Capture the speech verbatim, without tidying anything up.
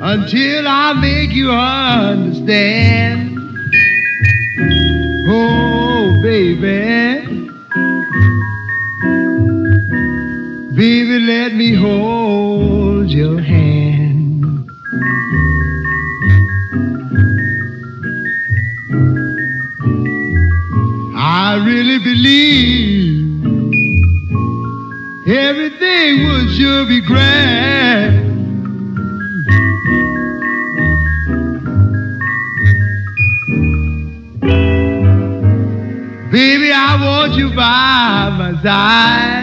until I make you understand. Oh, baby, baby, let me hold your hand. I really believe everything would sure be grand. Baby, I want you by my side.